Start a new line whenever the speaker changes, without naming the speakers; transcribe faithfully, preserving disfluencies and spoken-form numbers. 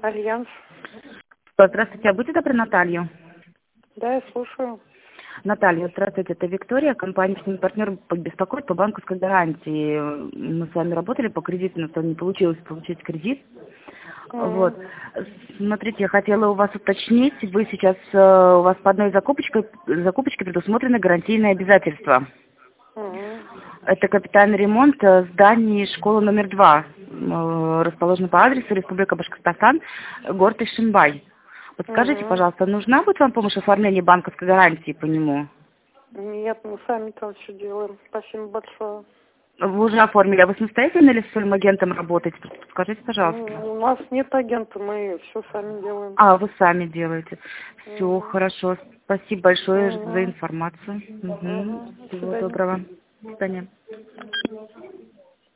Альянс.
Здравствуйте, а будьте добры, Наталью.
Да, я слушаю.
Наталья, здравствуйте, это Виктория, компания «Партнер» беспокоит по банковской гарантии. Мы с вами работали по кредиту, но не получилось получить кредит.
Mm.
Вот. Смотрите, я хотела у вас уточнить, вы сейчас, у вас по одной закупочке, закупочке предусмотрены гарантийные обязательства.
Mm.
Это капитальный ремонт зданий школы номер два, расположен по адресу Республика Башкортостан, город Ишимбай. Подскажите,
Mm-hmm.
пожалуйста, нужна будет вам помощь в оформлении банковской гарантии по нему?
Нет, мы сами там все делаем. Спасибо большое.
Вы уже оформили, а вы самостоятельно или с своим агентом работаете? Скажите, пожалуйста.
У нас нет агента, мы все сами делаем.
А, вы сами делаете. Все,
Mm-hmm.
хорошо. Спасибо большое
Mm-hmm.
за информацию. Угу.
Mm-hmm.
Всего доброго. До свидания.